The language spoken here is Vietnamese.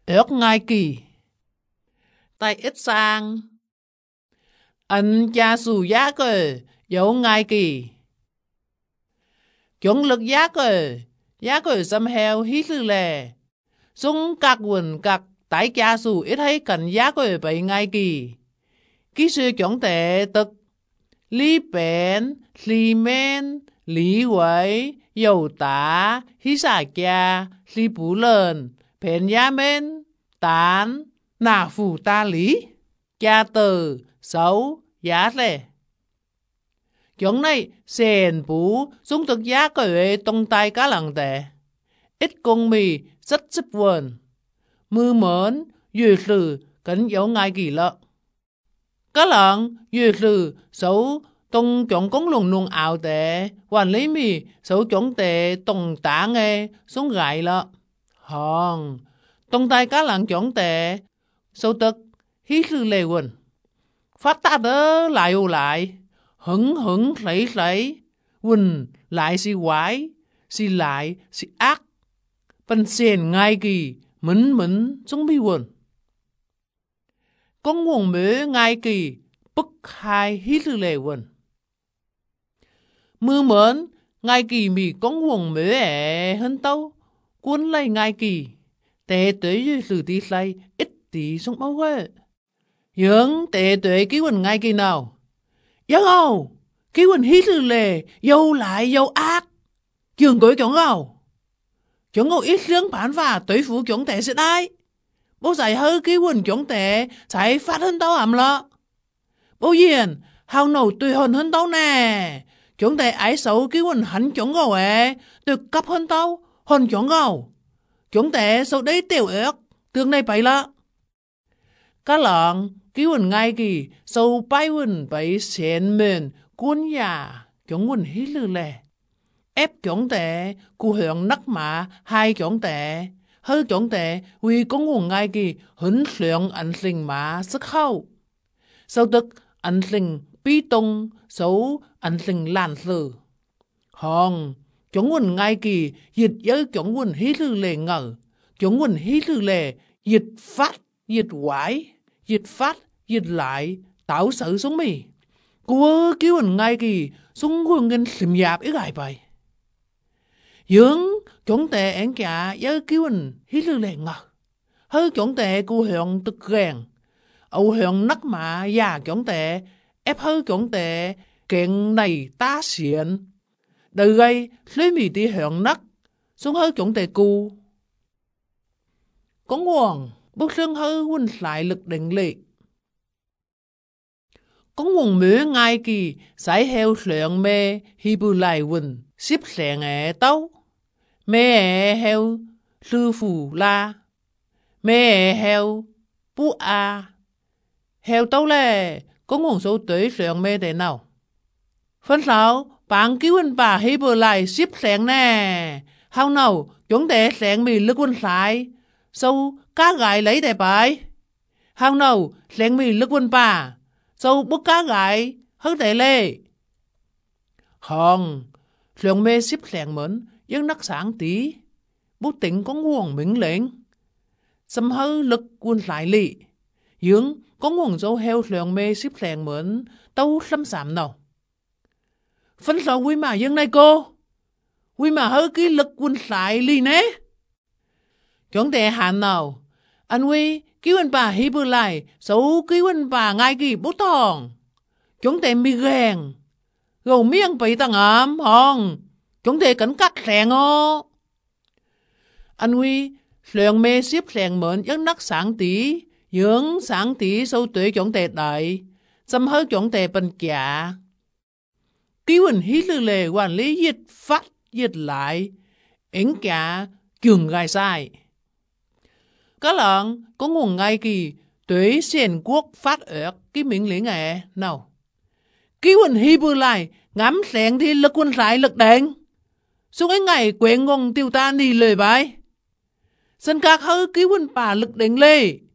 ước ngay kỳ. Tại ít sang. Anh cha dù giá cơ, dấu ngay kỳ. Chúng lực giá cơ xâm heo hít lưu lè. Chúng các quần các tại cha dù ít hay cần giá cơ bày ngay kỳ. Ký sư chúng tệ tức. Lý bén, lý men, lý quấy, dầu tá, hí xả cha, lý bú lợn, bén giá men, tán, nà phủ ta lý. Cha từ, xấu, giá lệ. Chúng này, xền bú, chúng thực giá cởi tông tay cá lặng tệ. Ít công mì, rất xếp vườn. Mưa mến, dù sử, cấn dấu ngay kỳ lợ. Cá lặng, dù sử, xấu, tông chọn công lùng nung ảo tệ, hoàn lý mì, xấu chọn tệ, tông tả nghe, xuống gại lợ. Hòn, tông tay cá lặng chọn tệ, xấu tức, hí sư lê quần. Phát ta đỡ lại ô lại, hứng lấy, quần lại si quái, si lại, si ác. Phần xền ngay kỳ, mấn, xuống mi quần. Con nguồn mế ngay kỳ, bức hai hít lưu lệ quần. Mưa mến, ngay kỳ mì con nguồn mế ẻ hơn tâu, cuốn lấy ngay kỳ. Tệ tới dưới sử tí lấy, ít tí xuống máu quê. Nhưng tệ tuệ ký quần ngay kỳ nào. Giang âu, ký quần hít lưu lệ, dâu lại dâu ác. Trường cối chóng âu. Chóng âu ít lương phán và tối phú chóng tệ sẽ đai. Bố giải hơi ký quần chóng tệ, sẽ phát hơn tao ảm lọ. Bố yên, hào nổ tùy hồn hơn tao nè. Chóng tệ ái xấu ký quần hắn chóng gầu ế, tôi cấp hơn tao, hồn chóng gầu. Chóng tệ xấu đấy tiểu ước, tương này bấy lọ. Cá lợn, ký quần ngay kỳ, sâu bay quần bấy xén mền, cuốn nhà, chóng quần hít lưu lệ. Ép chóng tệ, cụ hưởng nắc mạ, hai chóng tệ. Hơi chóng tệ, vì có nguồn ngay kỳ, hứng lượng ảnh sinh mạ sức khâu. Sau tức, ảnh sinh bí tung, xấu ảnh sinh làn sử. Hòn, chóng quần ngay kỳ, dịch giới chóng quần hít lưu lệ ngờ. Chóng quần hít lưu lệ, dịch phát, dịch quái, dịch phát, dịch lại, tạo sự xuống mì. Cô kêu anh ngay kỳ, xuống quân ngân xìm dạp ý gài bày. Dưỡng, chốn tệ án cả, giới kêu anh hít lưu lệ ngờ. Hơi chốn tệ cô hưởng tức ghen. Âu hưởng nắc mạ, già chốn tệ, ép hơi chốn tệ, kiện này ta xiên. Đời gây, lấy mì tí hưởng nắc, xuống hơi chốn tệ cô. Có nguồn, bước sương hơi huynh lại lực định lị. Có nguồn mế ngay kỳ, giải heo lượng mê, hi bù lại huynh, xếp sẹn ẻ tấu. Mê ẻ heo, sư phù la. Mê ẻ heo, bú a. Heo tấu lè, có nguồn số tới lượng mê thế nào? Phân sáu, bạn cứu huynh bà hi bù lại xếp sẹn nè. Hào nào, chúng ta sẹn mì lực huynh lại. Sâu cá gái lấy đại bài. Hào nào lẹn mì lực quân bà. Sâu bức cá gái hơi đại lê. Hòn, lượng mê xếp lẹn mến, dân nắc sáng tí. Bố tỉnh có nguồn mình lệnh. Xâm hơi lực quân lại lị. Dương có nguồn dấu heo lượng mê xếp lẹn mến, tâu xâm xàm nào. Phân sầu quý mà dân này cô. Quý mà hơi cái lực quân lại lị nế. Chúng ta hạn nào, anh huy cứu anh bà hi bù lại, xấu cứu anh bà ngay kỳ bố thòng. Chúng ta mi ghen, gầu miệng bấy tăng ám, hòn, chúng ta cẩn cắt rèn ô. Anh huy, lượng mê xếp rèn mến giấc nắc sáng tí, dưỡng sáng tí sâu tuổi chúng ta đợi, xâm hơi chúng ta bình kya. Cứu anh hi lưu lệ quản lý dịch phát dịch lại, ảnh kya cường gai sai. Các lợn có nguồn ngay kỳ tuế xền quốc phát ớt cái miệng lý nghệ nào. Ký quần hi bù lại ngắm xẹn thì lực quân rải lực đèn. Xuống cái ngày quyền ngôn tiêu ta đi lời bài. Sân các hơi ký quần bà lực đèn lê.